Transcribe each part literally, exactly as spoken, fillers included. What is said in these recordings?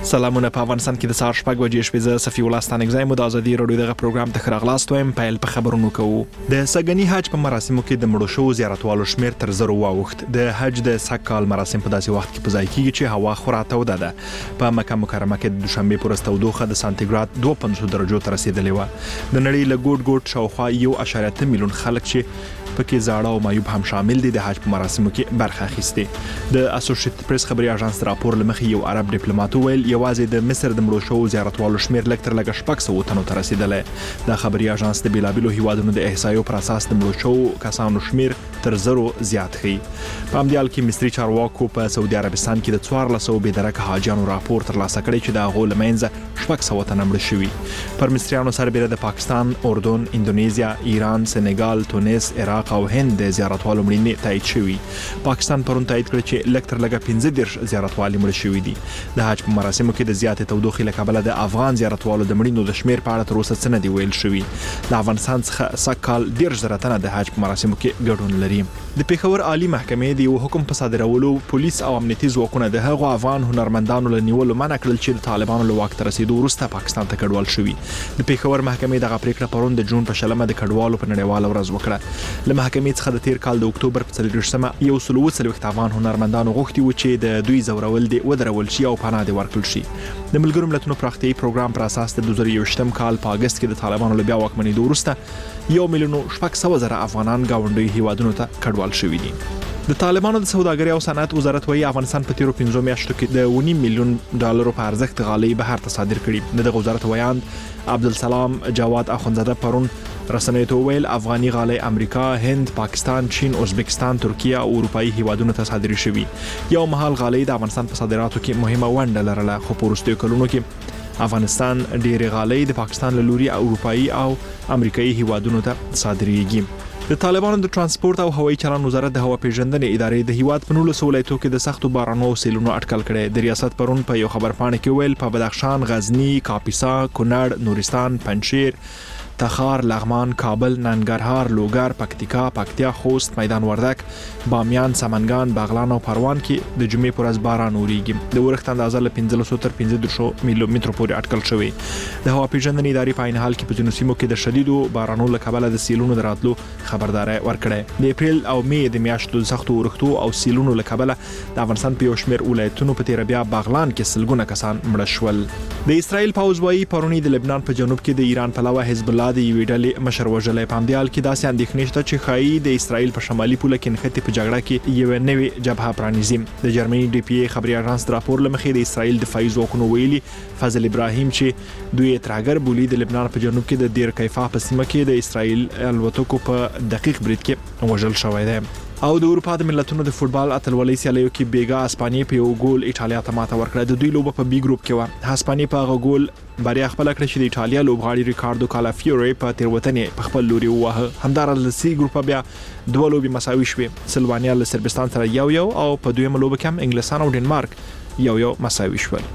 سلامونه. په افغانستان کې د سهار شپږ بجې شپې زه صفي الله ستانکزی مو د ازادي راډیو دغه پروګرام ته خراغلاست وایم. پیل په خبرونو کوو. د سګنی حج په مراسمو کې د مړو شو زیارتوالو شمیر تر زرو واوښت. د حج د سکال مراسم په داسې وخت کې په ځای کېږي چې هوا خورا توده ده. په مکه مکرمه کې د دوشنبه پر ورځ تودوخه د سانتیګراد دوه پنځوس درجو ته رسیدلې و. د نړۍ له ګوټ ګوټ شاوخوا یو اشاریه اته میلیون خلک چې پکې زاړه او معیوب هم شامل دي د حج په مراسمو کې برخه اخیسته. د اسوسییټډ پریس خبري اژانس راپور لمخې یو عرب ډیپلوماټ ویل یوازې د مصر د مړو شو زیارتوالو شمیر لکتر لګ شپږ سوه تنو ته رسیدلې. د خبري اژانس د بیلابلو هیوادونو د احصایو پر اساس د مړو شو کسانو شمیر تر زرو زیات خي. په امدیال کې مصری چارواکو په سعودي عربستان کې د څوارلس سوه بېدرکه حاجیانو راپور ترلاسه کړی چې د هغو له منځه شپږ سوه تنه مړه شوي. پر مصریانو سربېره د پاکستان، اردن، اندونیزیا، ایران، سنګال، تونس، عراق او هند د زیارتوالو مړینې تایید شوي. پاکستان پرون تایید کړ چې لکتر لګه پنځه دېرش زیارتوالو مړه شوي دي. د حج په مراسمو کې د زیاتې تودوخې له کبله د افغان زیارتوالو د مړینو د شمیر په اړه تر اوسه څه نه دی ویل شوي. د افغانستان څخه سږکال دېرش زره تنه د حج په مراسمو کې ګډون لري. د پېښور عالی محکمې د یو حکم په صادرولو پولیس او امنیتي ځواکونه د هغو افغان هنرمندانو له نیولو منع کړل چې د طالبانو له واک ته رسیدو وروسته پاکستان ته کډوال شوي. د پېښور محکمې دغه پریکړه پرون د جون په شلمه د کډوالو په نړیواله ورځ وکړه. له محکمې څخه د تیر کال د اکتوبر په څلوېښتمه یو سل اووه څلوېښت افغان هنرمندانو غوښتي وو چې د دوی زورول دي ودرول شي او پناه دي ورکړل شي. د ملګرو ملتونو پراختیایي پروګرام پر اساس د دوه زره یوویشتم کال په اگست کې د طالبانو له بیا واکمنېدو وروسته یو میلیون شپږ سوه زره افغانان ګاونډي هیوادونو ته کډوال شوي دي. د طالبانو د سوداګرۍ او صنعت وزارت وايي افغانستان په تیرو پنځو میاشتو کې د ونی میلیون ډالرو په ارزښت غالۍ بهر ته صادر کړي. د وزارت ویاند عبدالسلام جواد اخونزاده پرون رسنیو ته ویل افغاني غالۍ امریکا، هند، پاکستان، چین، ازبکستان، ترکیه او اروپאי هیوادونو ته صادري شوي. یو مهال غالۍ د افغانستان په صادراتو کې مهمه ونډه لرله، خو په وروستیو کلونو کې افغانستان ډېرې غالۍ د پاکستان له لوري اروپאי او امریکایي هیوادونو ته صادرېږي. د طالبانو د ترانسپورت او هوایي چلند وزارت د هوا پیژندنې ادارې د هیواد په نولسو ولایتونو کې د سختو بارانونو او سیلونو اټکل کړی. د ریاست پرون په یو خبرپاڼه کې ویل په بدخشان، غزنی، کاپیسا، کونړ، نورستان، پنجشیر، تخار، لغمان، کابل، ننګرهار، لوګر، پکتیکا، پکتیا، خوست، میدان وردک، بامیان، سمنګان، بغلان او پروان کې د جمعې پر ورځ باران وریږي. د اورښت اندازه له پنځلسو تر پنځه دېرشو میلیمترو پورې اټکل شوی. د هوا پیژندنې ادارې په عین حال کې په ځینو سیمو کې د شدیدو بارانونو له کبله د سیلونو د راتلو خبرداري ورکړه. د اپریل او مې د میاشتو د سختو اورښتو او سیلونو له کبله د افغانستان په یو شمېر ولایتونو په تیر بیا بغلان کې سلګونه کسان مړه شول. د اسرائیل پوځ وايي پرونی د لبنان په جنوب کې د ایران پلوه حزب الله د یوې ډلې مشر وژلی. په همدې کې داسې اندېښنې شته چې ښایي د اسرائیل په شمالي پوله کې نښتې په جګړه کې یو نوې جبهه پرانیزي. د جرمني ډي پی ای خبري اژانس راپور لمخې د اسرائیل دفاعي ځواکونو ویلي فضل ابراهیم چې دوی ترهګر بولي د لبنان په جنوب کې د دیر کیفا په سیمه کې د اسرائیل الوتکو په دقیق برید کې وژل شوی دی. او د اروپا د ملتونو د فوتبال اتلولۍ سیالیو کې بیګا اسپانیې په یو ګول ایټالیا ته ماته ورکړه. د دوی لوبه په بي ګروپ کې و. اسپانیې په هغه ګول بریا خپل کړې چې د ایټالیا لوبغاړي ریکاردو کالافیوري په تیروتنې په خپل لوري ووهه. همدارنګه د سی ګروپ بیا دوه لوبې مساوي شوې. سلوانیا له سربستان سره یو یو او په دویمه لوبه کې هم انګلستان او ډنمارک یو یو مساوي شول.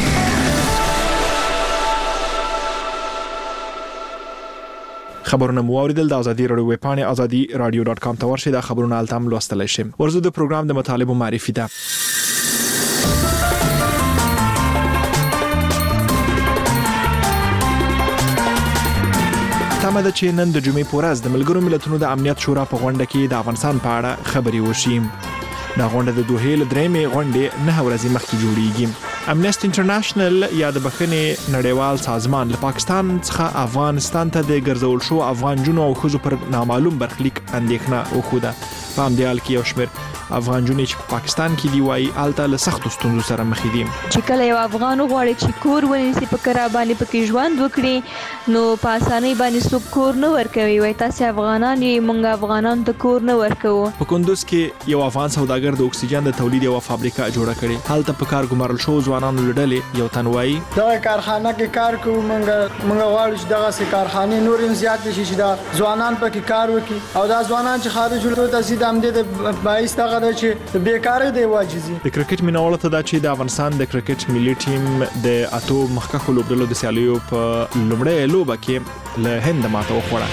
خبرونه مو اوریدل. د ازادي راډیو ویب پاڼه ازادي رادیو ډاټ کام ته ورشئ. دا خبرونه التم لوستلای شئ. ورزو د پروګرام د مطالبه معرفي ده. تمه ده چې نن د جمعې په ورځ د ملګرو ملتونو د امنیت شورا په غونډه کې د افغانستان په اړه خبري وشي. دا غونډه د دوحې له درېیمې غونډې نه ورځې مخکې جوړیږي. امنیسټي انټرنیشنل یا د بخښنې نړیوال سازمان له پاکستان څخه افغانستان ته د ګرځول شو افغان جنو او ښځو پر نامعلوم برخلیک اندېښنه وښوده. په همدې حال کې یو شمېر افغان جنې چې په پاکستان کې دی وايي الته له سختو ستونزو سره مخ دي. چې کله یو افغان غواړي چې کور ونیسي په کرا باندې پکې ژوند وکړي نو په اسانۍ باندې څوک کور نه ورکوي. وایي تاسې افغانان یې موږ افغانانو ته کور نه ورکوو. په کندوز کې یو افغان سوداګر د اکسیجن د تولید یوه فابریکه جوړه کړې. هلته په کار ګمارل شوو ځوانانو له ډلې یو تن وايي دغه کارخانه کې کار کوو. موږ موږ غواړو چې دغسې کارخانې نور هم زیاتې شي چې دا ځوانان پکې کار وکړي او دا ځوانان چې خارج ولرو ته ځي د همدې د باعث دغه ده چې بیکارۍ دی واجزي. د کرکټ مینوالو ته دا چې د افغانستان د کرکټ ملي ټیم د اتو مخکښو لوبډلو د سیالیو په لومړۍ لوبه کې له هند ماته وخوړه.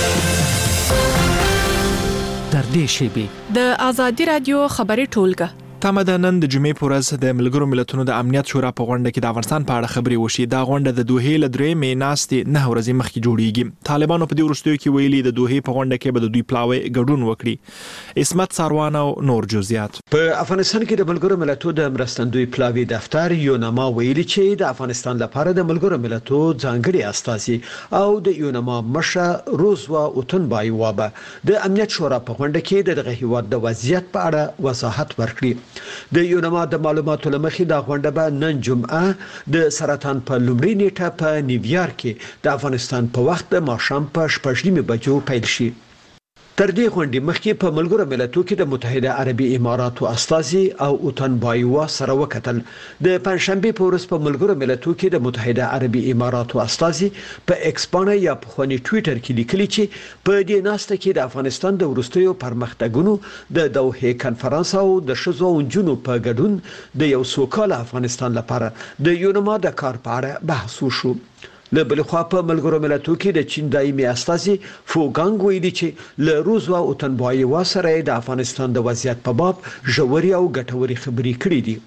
تر دې شیبې د ازادي رادیو خبري ټولګه تمه ده نن د جمعې په ورځ د ملګرو ملتونو د امنیت شورا په غونډه کې د افغانستان په اړه خبرې وشي. دا غونډه د دوحې له درېیمې ناستې نه ورځې مخکې جوړیږي. طالبانو په دې وروستیو کې ویلي د دوحې په غونډه کې به د دوی پلاوی ګډون وکړي. اسمت ساروان او نور جزئیات. په افغانستان کې د ملګرو ملتونو د مرستندوی پلاوی دفتر یونما ویلي چې د افغانستان لپاره د ملګرو ملتونو ځانګړي استازي او د یونما مشر روزوا اوتنبای وابه د امنیت شورا په غونډه کې دغه هیواد د وضعیت په اړه وضاحت ورکړي. د یونما د معلوماتو لمخې د غونډه به نن جمعه د سرطان په لومړۍ نیټه په نیویارک کې د افغانستان په وخت د ماښام په شپږ نیمې بجو پیل شي. تر دې غونډې مخکې په ملګرو ملتونو کې د متحده عربي اماراتو استازي او اوتنبایوا سره وکتل. د پنځشنبه په ورځ په ملګرو ملتونو کې د متحده عربي اماراتو استازي په ایکس باندې یا په خوني ټوئیټر کې لیکلي چې په دې ناسته کې د افغانستان د ورستیو پرمختګونو د دوحې کنفرانس او د شزو او جنو په ګډون د یو سوکاله افغانستان لپاره د یونما د کار په اړه بحث وشو. له بل خوا په ملګرو ملتونو کې د چین دایمي استازي فوګانګ ویلي چې له روزوا اوتنبایوا سره د افغانستان د وضعیت په باب ژوري او ګټوري خبرې کړې دي.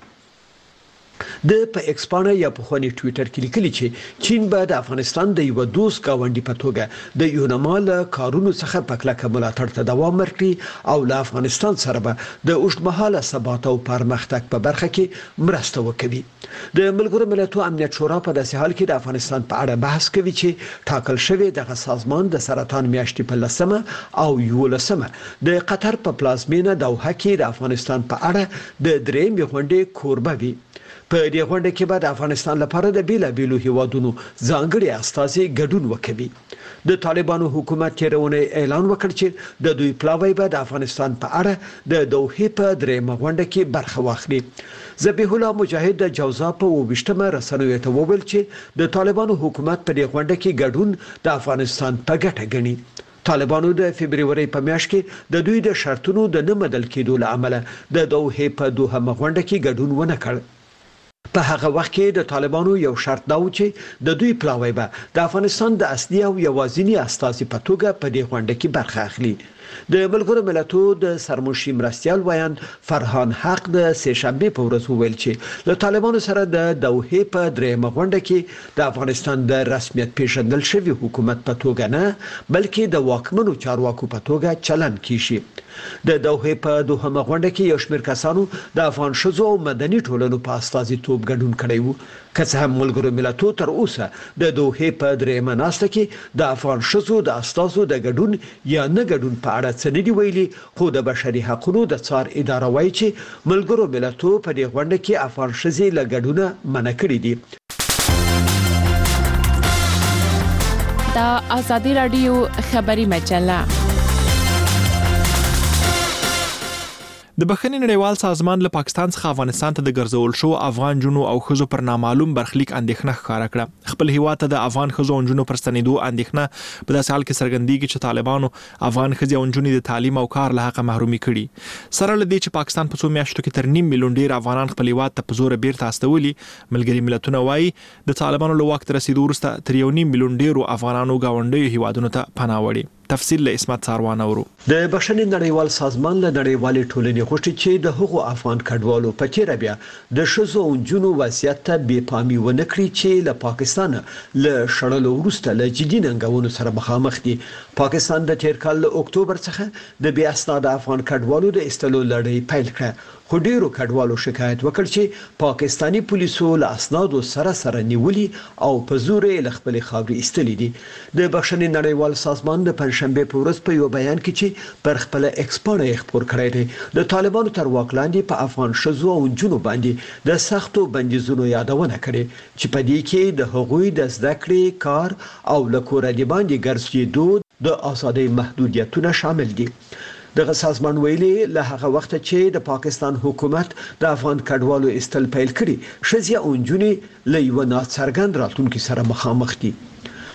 د په ایکسپانه یا په خوني ټوئیټر کې لیکلي چې چین به د افغانستان د یو دوست گاونډي په توګه د یونما له کارونو څخه په کلکه ملاتړ ته دوام ورکړي او له افغانستان سره به د اوږدمهاله ثبات او پرمختګ په برخه کې مرسته وکړي. د ملګرو ملتونو امنیت شورا په داسې حال کې د افغانستان په اړه بحث کوي چې ټاکل شوی دغه سازمان د سرطان میاشتې په لسمه او یولسمه د قطر په پلازمینه دوحه کې د افغانستان په اړه د درېیمې غونډې کوربه وي. په دې غونډه کې به د افغانستان لپاره د بیلابیلو هیوادونو ځانګړي استازي ګډون وکوي. د طالبانو حکومت تیرونه اعلان وکړ چې د دوی پلاوی به د افغانستان په اړه د دوحې په درېیمه غونډه کې برخه واخلي. ذبیح الله مجاهد د جوزا په وشتمه رسنیو ته وویل چې د طالبانو حکومت په دې غونډه کې ګډون د افغانستان په ګټه ګڼي. طالبانو د فبرवरी په میاشت کې د دوی د شرطونو د نه بدل کېدو لامل د دوحې په دوه غونډه کې ګډون ونه کړ. په هغه وخت کې د طالبانو یو شرط دا و چې د دوی پلاوی به د افغانستان د اصلي او یوازینی استازي په توګه په دې غونډه کې برخه اخلي. د ملګرو ملتونو د سرمشي مرستيال ویاند فرحان حق د سه شنبه په ورځ وویل چې له طالبانو سره د دوحې په درېیمه غونډه کې د افغانستان د رسمیت پیژندل شوی حکومت په توګه نه بلکې د واکمنو چارواکو په توګه چلن کیږي. د دوحې په دوهمه غونډه کې یو شمېر کسانو د افغان شذو او مدني ټولنو په استازیتوب ګډون کړی وو. که څه هم ملګرو ملتونو تر اوسه د دوحې په درېیمه ناسته کې د افغان شذو د استازو د ګډون یا نه ګډون په اړه څه نه دی ویلي، خو د بشري حقوقو د څار اداره وایي چې ملګرو ملتونو په دې غونډه کې افغان ښځې له ګډونه منع کړي دي. دا آزادی رادیو خبری مجله. د بخښنې نړیوال سازمان له پاکستان څخه افغانستان ته د ګرځول شو افغان جنو او خزو پر نامعلوم برخلیک اندېښنه ښکاره کړه. خپل هیواد ته د افغان خزو او جنو پر ستنېدو اندېښنه په داسې حال کې څرګندېږي چې طالبانو افغان خزې او جنې د تعلیم او کار له حقه محرومي کړي. سره له دې چې پاکستان په څو میاشتو کې تر نیم میلیون ډیر افغانان خپل هیواد ته په زور بیرته استولي، ملګري ملتونه وایي د طالبانو له واک ته رسیدو وروسته تر یو نیم میلیون ډیرو افغانانو گاونډیو هیوادونو ته پناه وړي. تفصیل له اسمت ساروان اورو. د بشري نړیوال سازمان له نړیوالې ټولنې غوښتي چې د هغو افغان کډوالو په تیر بیا د شذو او جنو وضعیت ته بې پامي ونه کړي چې له پاکستان له شړلو وروسته له جدي ننګونو سره مخامخ دي. پاکستان د تیر کال له اکتوبر څخه د بې اسناده افغان کډوالو د استلو لړۍ پیل کړه. خو ډیرو کډوالو شکایت وکړ چې پاکستانی پولیسو له اسنادو سره سره نیولي او په زور یې له خپلې خاورې ایستلي دي. د بخښنې نړیوال سازمان د پنځشنبه په ورځ په یو بیان کې چې پر خپل ایکسپورټ یې خبر کړی دی د طالبانو تر واک لاندې په افغان شذو او جنو باندې د سختو بندیزونو یادونه کړې چې په دې کې د حقوقي د زده کړې، کار او له کور دی باندې ګرځېدو د ازادۍ محدودیتونه شامل دي. دغه سازمان ویلي له هغه وخت چې د پاکستان حکومت د افغان کډوالو استل پیل کړي، ښځې او نجونې له یو ناڅرګند راتلونکي سره مخامخ دي.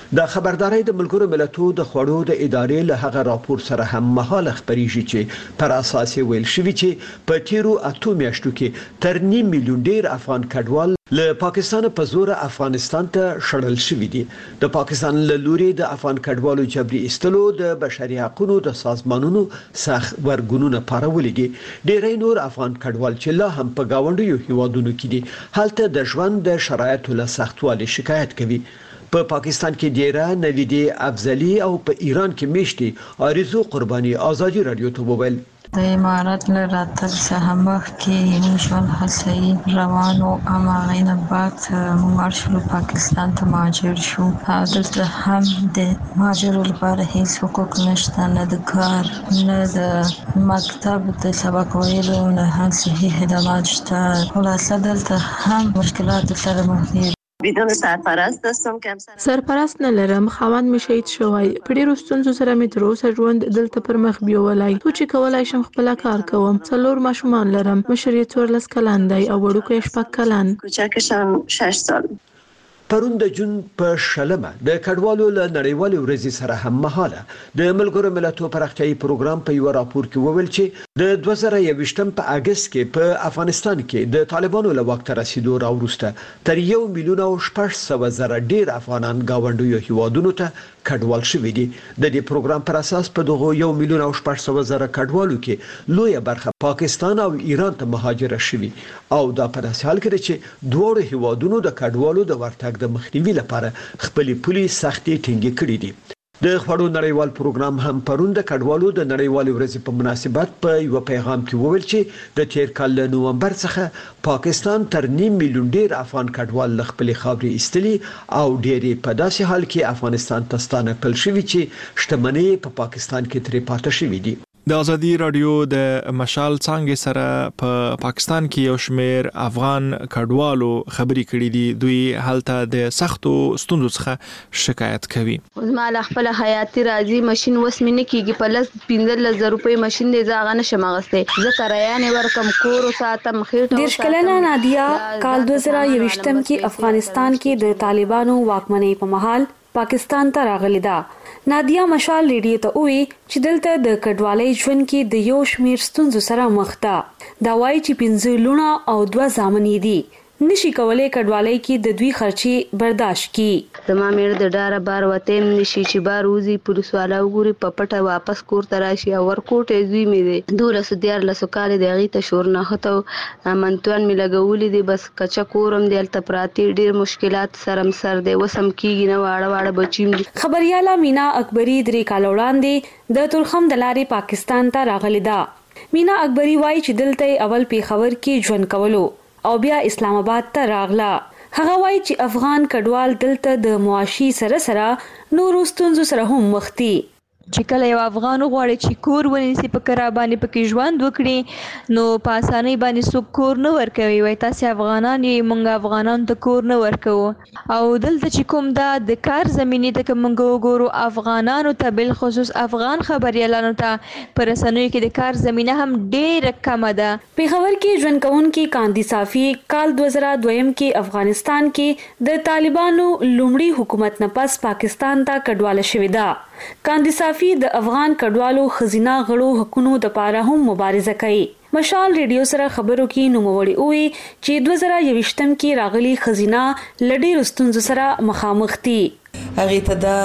د خبرداري د ملګرو ملتونو د خوړو د ادارې له هغه راپور سره هم مهاله خبريږي چې پر اساس ویل شوی چې په تیرو اته میاشتو کې تر نیم میلیون ډیر افغان کډوال له پاکستان په زور افغانستان ته شړل شوی دي. د پاکستان له لوري د افغان کډوالو جبري استلو د بشري حقوقو د سازمانونو سخت ورګونونه پارولې دي. ډېری نور افغان کډوال چې لا هم په گاونډیو هیوادونو کې دي هلته د ژوند د شرایطو له سختوالي شکایت کوي. په پاکستان کې ډیره نویدي افضلی او په ایران کې میشتي آرزو قرباني ازادي رادیو ته وویل د امارات له راتګ څخه مخکې ژوند هڅې روانو اما غینه بعد موږ شروع پاکستان ته مهاجر شو. دلته هم د مهاجرو لپاره هیڅ حقوق نشته، نه د کار نه د مکتب د سبق ویلو نه هم صحي خدمات شته. خلاصه دلته هم مشکلات سره مخ دي. بدون سرپرست دستم کم سر سرپرست نه لرم، خاوند می شهید شوی. په ډیرو ستونزو سره می تر اوسه ژوند دلته پر مخ بیولای. تو چې کولای شم خپل کار کوم. څلور ماشومان لرم، مشر یې څوارلس کلن دی او وړوکی شپږ کلن. کوچکشم شش سال. پرون د جون په شلمه د کډوالو له نړیوالې ورځې سره هم مهاله د ملګرو ملتونو پراختیايي پروګرام په یو راپور کې وویل چې د دوه زره یوویشتم په اگست کې په افغانستان کې د طالبانو له واک ته رسیدو راوروسته تر یو میلیون او شپږ سوه زره ډیر افغانان گاونډیو هیوادونو ته کډوال شوي دي. د دې پروګرام پر اساس په دغه یو میلیون او شپږ سوه زره کډوالو کې لویه برخه پاکستان او ایران ته مهاجر شوي او دا په داسې حال کې چې دوه هیوادونو د کډوالو د ورتګ د مخنیوي لپاره خپل پولي سختي ټینګې کړې دي. د خوړو نړیوال پروګرام هم پرون د کډوالو د نړیوال ورځې په مناسبت په یو پیغام کې وویل چې د تیر کال له نومبر څخه پاکستان تر نیم میلیون ډیر افغان کډوال خپل خاورې ایستلي او ډېری په داسې حال کې افغانستان ته ستانه کړل شوی چې شتمنۍ په پاکستان کې ترې پاتې شوې دي. د ازادي رادیو د مشال څنګه سره په پا پاکستان کې یو شمیر افغان کډوالو خبري کړې دي. دوی هلته د سختو ستونزو څخه شکایت کوي. زما له خپل حیاتي راځي ماشين وسمنه کیږي په لس پنځه زره روپۍ ماشين دی ځاغه نشم غسته زه کرایانه ورکم کور او ساتم خېټه. دیرش کلنه نادیا کال دوه زره یوویشتم کې افغانستان کې د طالبانو واکمنۍ په مهال پاکستان ته راغلی ده. نادیا مشال ریډیو ته وی چې دلته د کډوالۍ ژوند کې د یو شمیر ستونزو سره مخ ده. دا وایي چې پنځه لونه او دوه زامنې دي. نشي کولای کډوالۍ کې د دوی خرچي برداشت کړي. زما مېر د ډاره بار وته نشي چې بار وزي پولیس والا وګوري په پټه واپس کور ته راشي او ورکوټه زوی مې دي دولس دیار لسو کال دی غي ته شور نه هته منتوان مې لګولې دي بس کچا کورم دی الته پراتی ډیر مشکلات سره سر دی وسم کیږي نه واړه واړه بچیم دي. خبرياله مینا اکبری درې کال وړاندې د ترخم د لارې پاکستان ته راغلی ده. مینا اکبری وایي چې دلته اول پیښور کې ژوند کولو او بیا اسلام آباد ته راغله. هغه وایي چې افغان کډوال دلته د معاشي سره سره نورو ستونزو سره هم مخ دي. چې کله یو افغان غواړي چې کور ونیسي په کرا باندې پکې ژوند وکړي نو په اسانۍ باندې څوک کور نه ورکوي. وای تاسو افغانان یې مونږ افغانان ته کور نه ورکوو او دلته چې کوم دا د کار زمینې ته کومګو وګورو افغانانو ته بل خصوص افغان خبريالانو ته پر اسانۍ کې د کار زمينه هم ډېر کم ده. پیښور کې ژوند کوونکي کاندي صافي کال دوه زره دویم کې افغانستان کې د طالبانو لومړي حکومت نه پس پاکستان ته کډواله شوې ده. کاندي صافي د افغان کډوالو خزینه غړو حقوقو د پاره هم مبارزه کوي. مشال ریډیو سره خبرو کې نوموړي وی چې دوه زره یوویشتم کې راغلي خزینه لډیر ستونزو سره مخامخ دي. هغه ته دا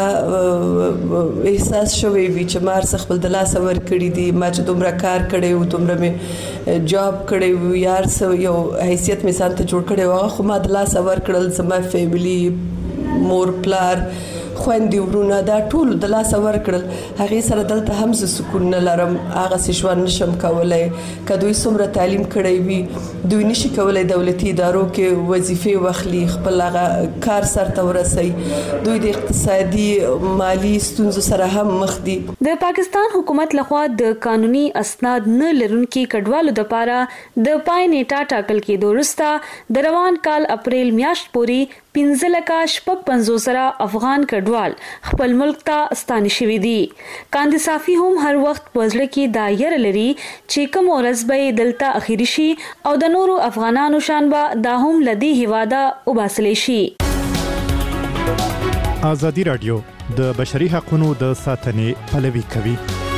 احساس شوی وی چې مار څخه خپل د لاس ور کړی دي ما چې دومره کار کړی و دومره مې جاب کړی و یار سو یو حیثیت مې سانته جوړ کړی و خو ما د لاس ور کړل زما فیملی مور پلار خويندې ورونه دا ټول د لاس ور کړل. هغه سره دلته هم ز سکون نه لرم هغه سشوان نشم کولای کدوې څومره تعلیم کړی وي دوی نشي کولای دولتي ادارو کې وظیفه واخلي خپل هغه کار سره ورسي. دوی د اقتصادي مالی ستونزو سره هم مخ دي. د پاکستان حکومت لخوا د قانوني اسناد نه لرونکي کډوالو د پاره د پای نیټه ټاکل کېدو وروسته د روان کال اپریل میاشت پورې پنځه لکه شپږ پنځوس زره افغان کډوال خپل ملک ته ستانه شوي دي. کاندي صافي هم هر وخت پزړه کې دایر لري چې کوم ورځ به دلته اخیری شي او د نورو افغانانو شان به دا هم لدی هواده وباسل شي. ازادي راډیو د بشري حقوقو د ساتنې پلوي کوي.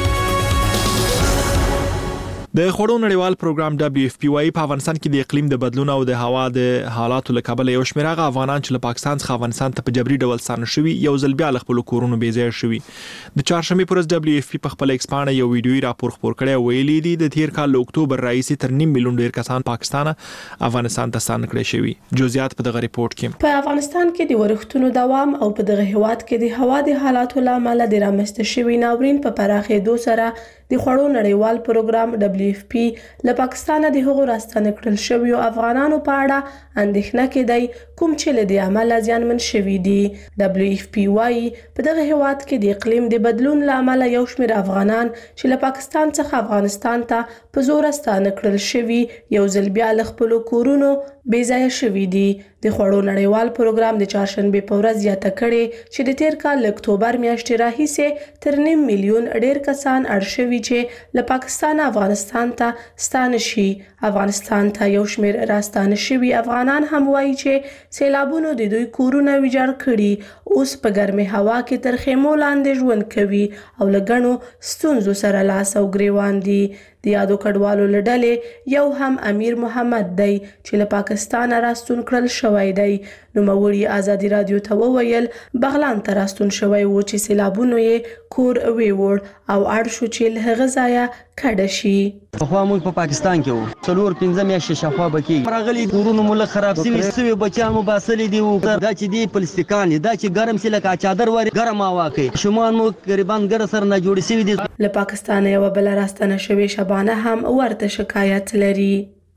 د خوړو نړیوال پروګرام دبليو اف پی وايي په افغانستان کې د اقلیم د بدلون او د هوا د حالاتو له کبله یو شمېر هغه افغانان چې له پاکستان څخه افغانستان ته په جبري ډول ستانه شوي یو ځل بیا له خپل کورونو بې ځایه شوي. د چهارشنبې پر ورځ دبليو اف پی په خپل ایکس پاڼه یو ویډیويي راپور خپور کړی او ویلي دي د تیر کال له اکتوبر راهیسې تر نیم میلیون ډیر کسان پاکستان افغانستان ته ستانه کړي شوي. جزئیات په دغه ریپورت کې. په افغانستان کې د ورښتونو دوام او په دغه هیواد کې د هوا د حالاتو له امله د رامنځته شوي ناورین په پراخېدو سره د خوړو نړیوال پروګرام دبليو اف پی له پاکستان د هغو راستنه کړل شویو افغانانو په اړه اندېښنه کېدای کوم چې له دې عمله زیانمن شوي دي. دبليو اف پی وايي په دغه هیواد کې د اقلیم د بدلون له امله یو شمېر افغانان چې له پاکستان څخه افغانستان ته په زور راستنه کړل شوي یو ځل بیا له خپل کورونو بې ځایه شوي دي. د خوړو نړیوال پروګرام د چهارشنبې په ورځ زیاته کړې چې د تیر کال له اکتوبر میاشتې راهیسې تر نیم میلیون ډیر کسان اړ شوي چې له پاکستان افغانستان ته ستانه شي. افغانستان ته یو شمېر راستانه شوي افغانان هم وایي چې سیلابونو د دوی کورونه ویجاړ کړي، اوس په ګرمې هوا کې تر خیمو لاندې ژوند کوي او له ګڼو ستونزو سره لاس او ګریوان دي. د یادو کډوالو له ډلې یو هم امیر محمد دی چې له پاکستان راستون کړل شوی دی. نوموړي ازادي رادیو ته وویل بغلان ته راستون شوی و چې سیلابونو یې کور ویوړ او اړ شو چې له هغه ځایه کډه شي. خو موږ په پاکستان کې وو څلور پنځه میاشتې شاوخوا بکې راغلي کورونو مو له خراب سوي سوي بچیان مو باسلي دي دا چې دی پلستیکان دا چې ګرم سي لکه چادر وری ګرم هوا کوي شومان مو غریبان ګر سره نه جوړ سوي دي. له پاکستان یو بل راستنه شوی شبانه هم ورته شکایت لري.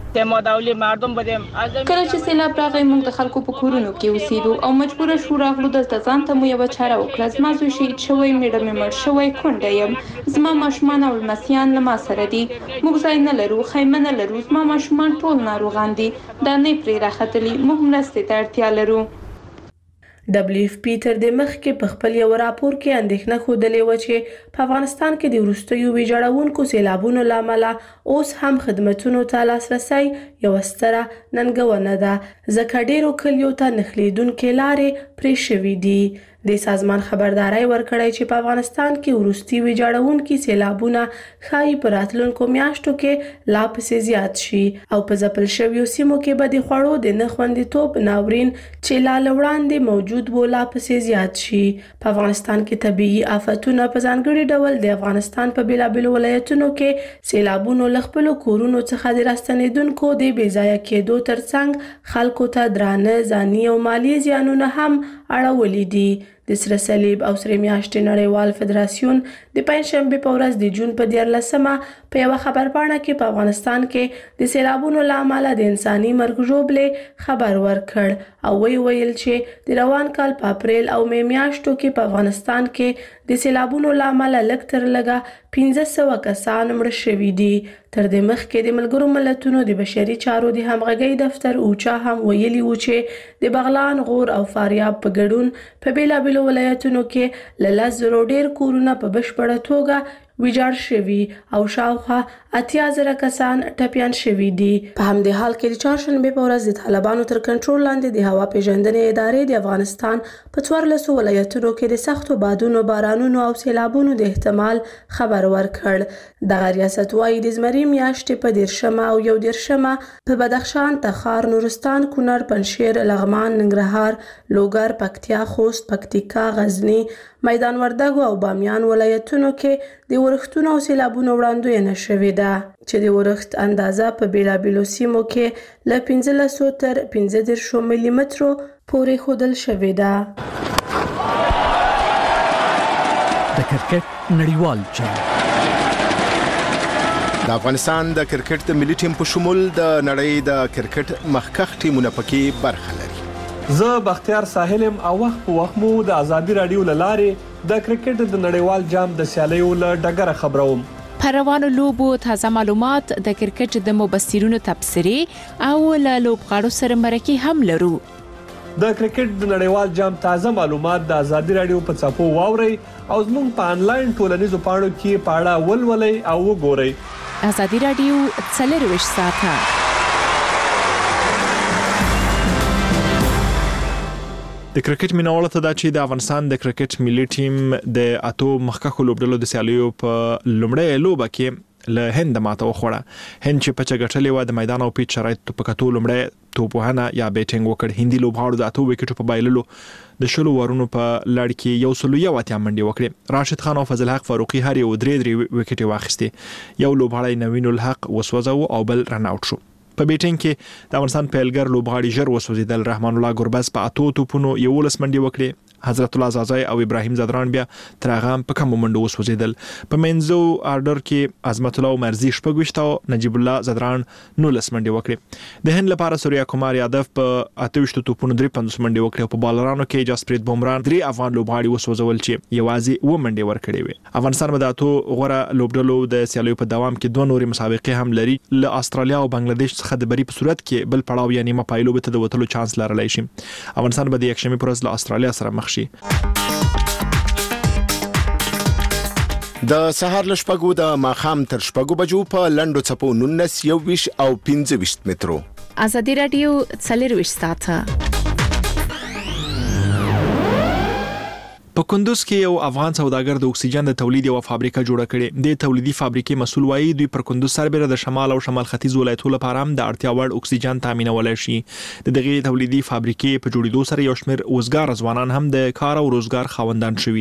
کله چې سیلاب راغی موږ د خلکو په کورونو کې اوسېدو او مجبور شو راغلو دلته ځان ته مو یوه چاره وکړه. زما زوی شهید شوی، میړه مې مړ شوی، کونډه یم، زما ماشومان او لمسیان له ما سره دي، موږ ځای نه لرو، خیمه نه لرو، زما ماشومان ټول ناروغان دي، دا نه پرې راختلي، موږ مرستې ته اړتیا لرو. دبليو اف پی تر دې مخکې په خپل یو راپور کې اندېښنه ښودلې وه چې په افغانستان کې د وروستیو ویجاړونکو سیلابونو له امله اوس هم خدمتونو ته لاسرسی یوه ستره ننګونه ده، ځکه ډېرو کلیو ته نښلېدونکې لارې پرې شوي دي. د سازمان خبرداري ورکړی چې په افغانستان کې وروستي ویجاړونکي سیلابونه ښایي په راتلونکو میاشتو کې لا پسې زیات شي او په ځپل شویو سیمو کې به د خوړو د نه خوندیتوب ناورین چې لا له وړاندې موجود و لا پسې زیات شي. په افغانستان کې طبیعي آفتونه په ځانګړي ډول د افغانستان په بیلابیلو ولایتونو کې سیلابونو له خپلو کورونو څخه د راستنېدونکو د بې ځایه کېدو ترڅنګ خلکو ته درانه ځاني او مالي زیانونه هم اړولي دي. د سره صلیب او سره میاشتې نړیوال فدراسیون د پنځشنبې په ورځ د جون په دیارلسمه په یوه خبرپاڼه کې په افغانستان کې د سیلابونو له امله د انساني مرګ ژوبلې خبر ورکړ او وی ویل چې د روان کال په اپریل او مې میاشتو کې په افغانستان کې د سیلابونو له امله لږ تر لږه پنځه سوه کسان مړه شوي دي. تر دې مخکې د ملګرو ملتونو د بشري چارو د همغږۍ دفتر اوچا هم ویلي و چې د بغلان، غور او فاریاب په ګډون په بیلابیلو ولایتونو کې له لس زرو ډیر کورونه په بشپړه توګه ویجاړ شوي او شاوخوا اتیا زره کسان ټپیان شوي دي. په همدې حال کې د چهارشنبې په ورځ د طالبانو تر کنټرول لاندې د هوا پیژندنې ادارې د افغانستان په څوارلسو ولایتونو کې د سختو بادونو، بارانونو او سیلابونو د احتمال خبر ورکړ. دغه ریاست وايي د زمري میاشتې په دیرشمه او یو دیرشمه په بدخشان، تخار، نورستان، کونړ، پنجشیر، لغمان، ننګرهار، لوګر، پکتیا، خوست، پکتیکا، غزنی، میدان وردګو او بامیان ولایتونو کې د ورښتونو او سیلابونو وړاندوینه شوې ده چې د ورښت اندازه په بیلابیلو سیمو کې له پنځلسو تر پنځه دېرشو ملي مترو پورې ښودل شوې ده. د کرکټ نړیوال جام د افغانستان د کرکټ د ملي ټیم په شمول د نړۍ د کرکټ مخکښ ټیمونه پکې برخه لري. زه بختیار ساحلم او وخت په وخت مو د ازادي رادیو لارې د کرکټ د نړیوال جام د سیالیو له ډګره خبروم. په روانو لوبو تازه معلومات، د کرکټ د مبصرینو تبصرې او له لوبغاړو سره مرکې هم لرو. د کرکټ د نړیوال جام تازه معلومات د ازادي رادیو په څپو واورئ او زموږ په انلاین ټولنیزو پاڼو کې پاړه ولولئ او وګورئ. ازادي رادیو څلرویشت ساعته. د کرکټ مینوالو ته دا چې د افغانستان د کرکټ ملي ټیم د اتو مخکښو لوبډلو د سیالیو په لومړۍ لوبه کې له هند ماته وخوړه. هند چې پچه ګټلې و د میدان او پیچ شرایط په کتو لومړی توپوهنه یا بیټینګ وکړ. هندي لوبغاړو د اتو وکټو په بایللو د شلو وارونو په لړ کې یو سلو یو اتیا منډې وکړې. راشد خان او فضل حق فاروقي هر یو درې درې وکټې واخیستې. یو لوبغاړی نوین الحق وسوځو او بل رن اوټ شو. په بیټینګ کې د افغانستان پیلګر لوبغاړي ژر وسوځیدل. رحمان الله ګربز په اتو توپونو یولس منډې وکړې. حضرت الله زازای او ابراهیم زدران بیا تر هغه په کم منډو وسوځیدل. په منځو آرډر کې عظمت الله مرزي شپږ او نجیب الله زدران نولس منډې وکړې. د هند لپاره سوریا کومار یادو په اته توپونو درې پنځوس منډې وکړې. په بالرانو کې جسپریت بومران درې افغان لوبغاړي وسوځول چې یوازې و منډې ورکړې وي. افغانستان به د اتو غوړه لوبډلو د سیالیو په دوام کې دوه نورې مسابقې هم لري. له استرالیا او بنگلاديش څخه د بری په صورت کې بل پړاو یعنی ما پایلو به ته د وټلو چانس لرلی شي. افغانستان به د یکشنبه پر ورځ له استرالیا سره مخ شي. د سهار له شپږو د ماښام تر شپږو بجو په لنډو څپو نولس یو ویش او پنځه ویشت مترو. ازادي رادیو څلور ویشت ساعته. په کندوز کې یو افغان سوداګر د اکسیجن د تولید یو فابریکه جوړه کړې. د تولیدي فابریکې مسول وایي دوی پر کندوز سربېره د شمال او شمال ختیځ ولایتونو لپاره هم د اړتیا وړ اکسیجن تامینولای شي. د دغه تولیدي فابریکې په جوړېدو سره یو شمېر وزګار ځوانان هم د کار او روزګار خاوندان شوي.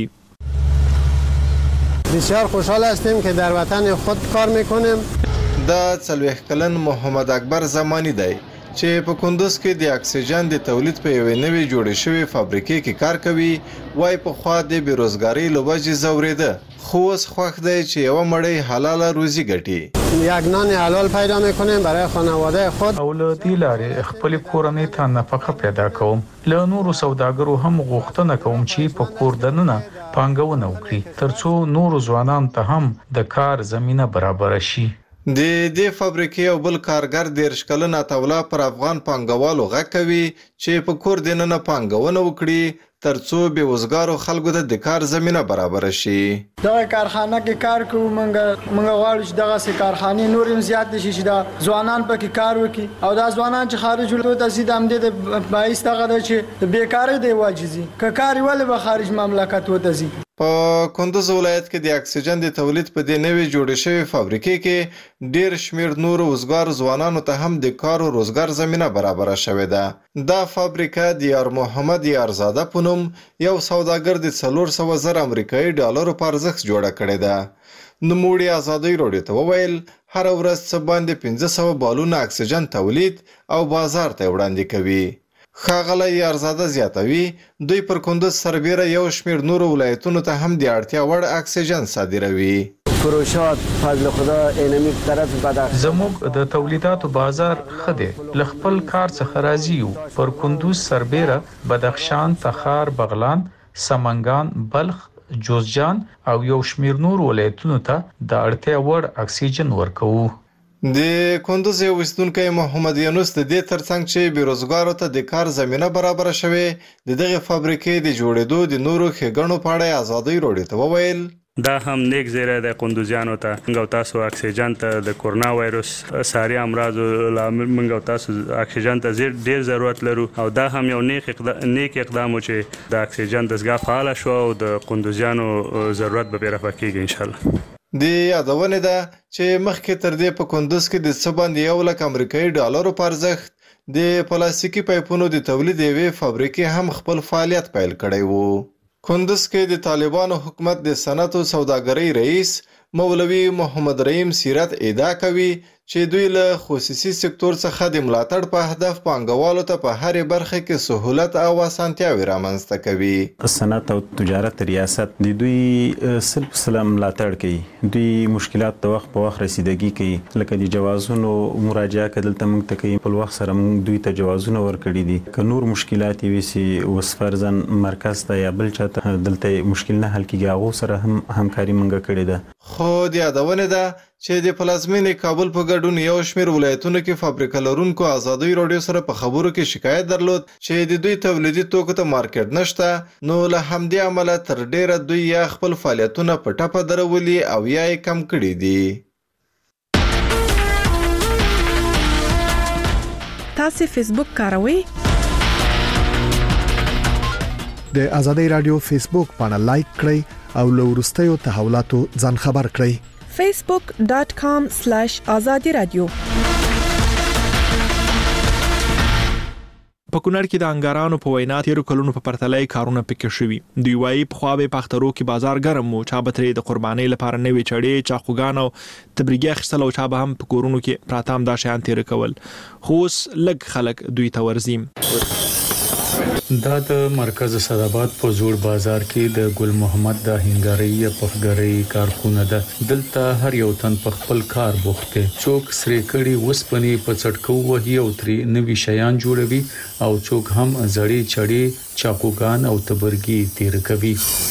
بسیار خوشحال هستیم که در وطن خود کار میکنیم. دا څلوېښت کلن محمد اکبر زمانی دی چې په کندوز کې د اکسیجن د تولید په یوې نوې جوړې شوې فابریکې کې کار کوي. وای په خوا د بیروزګاری له وجې ځورېده، خو اوس خوښ دی چې یوه مړۍ حلاله روزي ګټي. یک نان حلال پیدا میکنیم برای خانواده خود او له دې لارې خپل کورنۍ ته نفقه پیدا کوم. له نورو سوداګرو هم غوښتنه کوم چې په کور دننه پانګونه وکړي ترڅو نورو ځوانانو ته هم د کار زمينه برابر شي. د دې فابریکې او بل کارګر دیرش کلنه تولا پر افغان پانګوالو غږ کوي چې په کور دننه پانګونه وکړي ترڅو بېوزګارو خلکو ته د کار زمينه برابر شي. دغه کارخانه کې کار کوو مونږ مونږ غواړو چې دغه سي کارخانه نور هم زیات شي چې دا ځوانان پکې کار وکړي او دا ځوانان چې خارج ولته ته سید هم د بایس دغه چې بیکاری دی واجزي که کار ولې به خارج مملکت وته زی. په کندوز ولایت کې د اکسیجن د تولید په دې نوې جوړې شوې فابریکې کې ډېر شمېر نور وزګار ځوانانو ته هم د کار او روزګار زمينه برابر شوې ده. دا فابریکه د یار محمد یارزاده په نوم یو سوداګر د څلور سوه زره امریکایي ډالرو په ارزښت جوړه کړې ده. نوموړي ازادي راډیو ته وویل هر ورځ څه باندې پنځه سوه بالونه اکسیجن تولید او بازار ته وړاندې کوي. ښاغلی یارزاده زیاتوي دوی پر کندوز سربېره یو شمېر نورو ولایتونو ته هم د اړتیا وړ اکسیجن صادروي. فروشات فضل خدا اینمی طرف بدخ زموږ د تولیداتو بازار ښه دی. له خپل کار څخه راضي یو. پر کندوز سربېره بدخشان، تخار، بغلان، سمنګان، بلخ، جوزجان او یو شمېر نور ولایتونو ته د اړتیا وړ اکسیجن ورکوو. د کندوز یو اوسیدونکی محمد یونس د دې ترڅنګ چې بیروزګارو ته د کار زمينه برابر شوه د دغه فابریکې د جوړېدو د نورو ښېګڼو په اړه ازادي راډیو ته وویل دا هم نیک زیری د کندوزیانو ته موږ تاسو اکسیجن ته د کورونا وایروس ساري امراض لامل موږ تاسو اکسیجن ته ډیر ضرورت لرو او دا هم یو نیک اقدام نیک اقدام چې د اکسیجن دستګاه فعال شو او د کندوزیانو ضرورت به رفع کیږي ان شاء الله. د یادونه ده چې مخکې تر دې په کندوز کې د څه باندې یو لک امریکایي ډالرو په ارزښت د پلاستیکي پایپونو د تولید یوې فابریکې هم خپل فعالیت پیل کړی وو. کندوز کې د طالبانو حکومت د صنعت او سوداګرۍ رئیس مولوي محمد رحیم سیرت ادعا کوي چې دوی له خصوصي سکتور څخه د ملاتړ په هدف پانګوالو ته په هرې برخه کې سهولت او اسانتیاوې رامنځته کوي. صنعت او تجارت ریاست د دوی سلب سلام ملاتړ کوي. دوی مشکلات د وخت په وخت رسیدګي کوي لکه د جوازونو مراجعه کول ته موږ ته کوي. په وخت سره موږ دوی ته جوازونه ورکړي دي. که نور مشکلات وي سي وسفرزن مرکز ته یا بل چاته دلته مشکل نه حل کیږي هغه سره هم همکاري موږ کړې ده. خو د یادونه ده چې د پلازمینې کابل په ګډون یو شمېر ولایتونو کې فابریکه لرونکو ازادي راډیو سره په خبرو کې شکایت درلود چې د دوی تولیدي توکو ته مارکیټ نشته. نو له همدې امله تر ډیره دوی یا خپل فعالیتونه په ټپه درولي او یا یې کم کړي دي. تاسو فیسبوک کاروئ؟ د ازادي رادیو فیسبوک باندې لایک کړئ او له ورستیو تحولاتو ځان خبر کړئ facebook dot com slash azadi radio. په کونړ کې د انګارانو په وینا تیر کلونو په پرتلای کارونه پکې شوي. دوی وايي په خواوې پخترو کې بازار ګرم وو، چا به د قربانۍ لپاره نوي چړې، چاقوګان او تبریګي اخیستل او چا به هم په کورونو کې پراته هم دا شیان تیر کول. خو اوس لږ خلک دوی ته ورزیم. دا د مرکز سراباد په زوړ بازار کې د ګل محمد د هنګاري پخګري کارخونه ده. دلته هر یو تن په خپل کار بوخته، څوک سرې کړي وسپني په څټکو وهي او تری نوي شیان جوړوي او څوک هم زړې چړې، چاقوګان او تبرګي تیر کوي.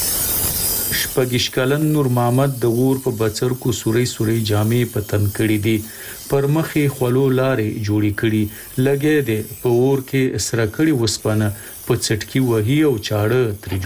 شپږ کلن نور محمد د ور په بچر کو سوري سوري جامې په تن کړي دي، پر مخې خلو لارې جوړې کړي، لګې دي په ور کې سره کړي وسپنه په چټکی وهي او چاړه تر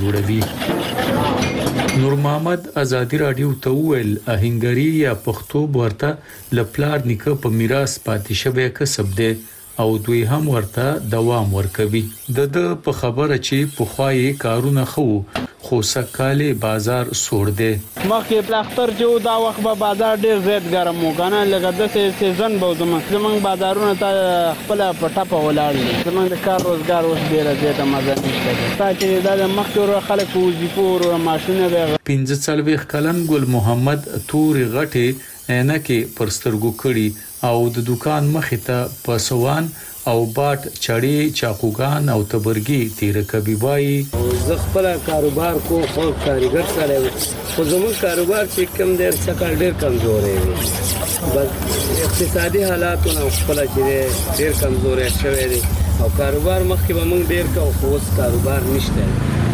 جوړوي. نور محمد ازادي رادیو ته ویل اهنګری یا پښتو ورته لپلار نیکه په میراث پاتې شوی کسب دی او دوی هم ورته دوام ورکوي. د د په خبره چې په خوای کارونه خو خو سکاله بازار سوړ دی. مخکې پلاختر جو دا وخت به بازار ډیر زیات ګرم و کنه، لکه د سیزن به زمون زمون بازارونه ته خپل پټه ولاړ دي. زمون د کار روزګار اوس ډیر زیات مزه نشته. تا چې دا د مخکې خلک وظیفو او ماشونه به پنځه څلويخ کلن ګل محمد تور غټه انکه پرسترګو کړي او د دکان مخې ته پسوان او باټ چړې، چاقوګان او تبرګي تیر کوي. وایي زه خپل کاروبار کو خو کاریګر سره خو زموږ کاروبار چې کم ډیر څخه ډیر کمزورې وي، بس اقتصادي حالاتونه خپل چې ډیر کمزورې شوي دي او کاروبار مخکې به موږ ډیر کو خو اوس کاروبار نشته.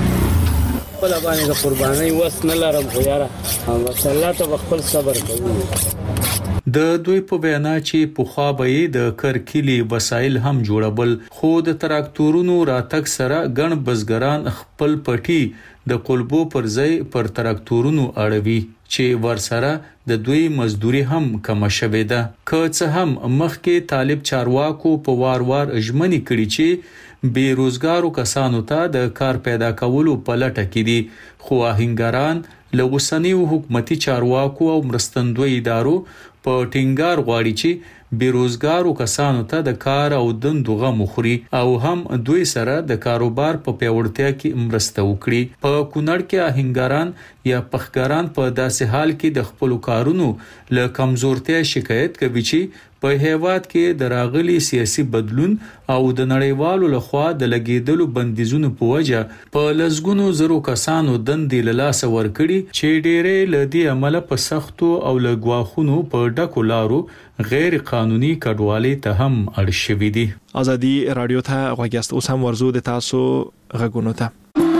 خپل باندې د قربانۍ وس نه لرم خو یاره الله ته خپل صبر کوي. د دوی په بیان چې په خوا به د کرکلی وسایل هم جوړبل، خو د تراکتورونو راتګ سره ګڼ بزګران خپل پټي د قلبو پر ځای پر تراکتورونو اړوي چې ورسره د دوی مزدوري هم کم شوه ده. که څه هم مخکې طالب چارواکو په وار وار اجمنی کړي چې بیروزګارو کسانو ته د کار پیدا کولو په لټه کې دي، خو آهنګران له اوسنیو حکومتي چارواکو او مرستندوی ادارو په ټینګار غواړي چې بیروزګارو کسانو ته د کار او دندو غو مخوري او هم دوی سره د کاروبار په پیوړتیا کې مرسته وکړي. په کونړ کې آهنګران یا پخګران په داسې حال کې د خپل کارونو له کمزورتیا شکایت کوي چې په هیواد کې د راغلي سیاسي بدلون او د نړیوالو لخوا د لګیدلو بندیزونو په وجه په لزګونو زرو کسانو دندې له لاس ورکړي چې ډېرې لدی عمله په سختو او لګواخونو په ډکو لارو غیر قانوني کډوالۍ ته هم اړ شوي دي. ازادي رادیو ته غوښتل اوس هم ورزو د تاسو غږونو ته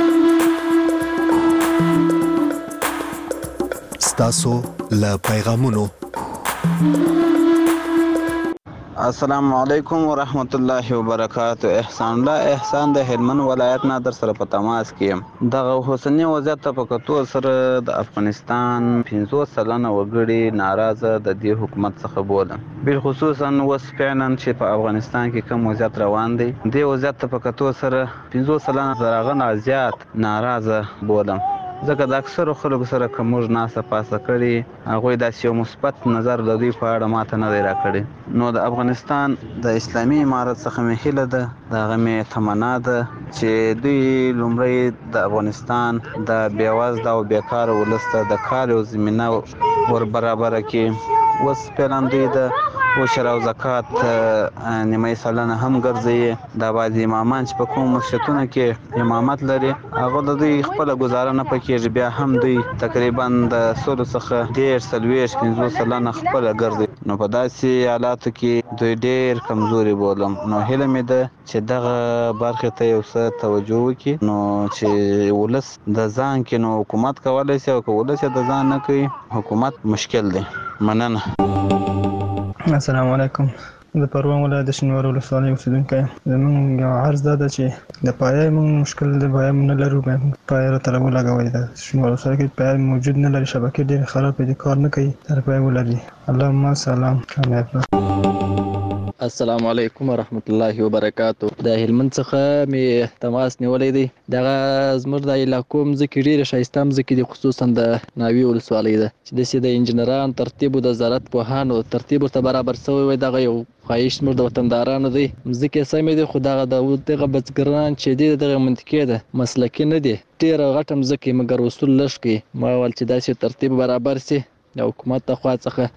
ستاسو له پیغامونو. السلام علیکم ورحمت الله وبرکاته. احسان الله احسان د هلمند ولایت نه در سره په تماس کې دغه حسنی وضعیت په کتو سره د افغانستان پنځوس سلنه وګړي ناراضه د دې حکومت څخه بوله، بل خصوصا وس فعلا چې په افغانستان کې کوم وضعیت روان دی. د وضعیت په کتو سره پنځوس سلنه درغه نه زیات ناراضه بوله، ځکه د اکثر خلکو سره کومج ناسه پاسه کړي هغه د یو مثبت نظر د دوی په اړه ماته نه دی راکړي. نو د افغانستان د اسلامي امارت څخه مې هیله ده، دغه مې تمنا ده چې دوی لومړی د افغانستان د بیوزله او بیکار ولسته د کار او زمينه ور برابر کړي. وس پلان دوی د عشر او زکات نیمه سلنه هم ګرځي. د بعض امامان چې په کوم مسجدونو کې امامت لري هغه د دوی خپل گزاره نه پکې، بیا هم دوی تقریبا د سلو څخه ډیر سلويش پنځوس سلنه خپل ګرځي. نو په داسې حالاتو کې دوی ډیر کمزوري بولم. نو هیله مې ده چې دغه برخه ته یو څه توجه وکړي، نو چې ولس د ځان کې نو حکومت کولای شي او ولس د ځان نه کوي حکومت مشکل دی. مننه. السلام علیکم. د پروان ولایت د شینوار ولسوالۍ اوسیدونکی یم. زموږ یو عرض دا ده چې د پایې موږ مشکل د پایې نه لرو، پایې راته راولګوئ. د شینوار ولسوالۍ کې پایې موجود نه لري، شبکې ډېرې خرابې دي، کار نه کوي، تر پایې ولري. اللهم سلام. کامیاب. السلام علیکم ورحمت الله وبرکاتو. د هلمند څخه می تماس نیولې دی. دغه زموږ د علاقو مځکې ډېرې ښایسته مځکې دي، خصوصا د ناوې ولسوالۍ ده چې داسې د انجنیران ترتیب د زراعت پوهانو ترتیب ورته برابر شوی وي. دغه یو خواهش زموږ د وطندارانو دی. مځکې سمې دي، خو دغه د دغه بزګران چې دي دغه منطقې ده مسلکي نه دي، ډېره غټه مځکې مګر وصول لږ کوي. ما ویل چې داسې ترتیب برابر سي د حکومت د خوا څخه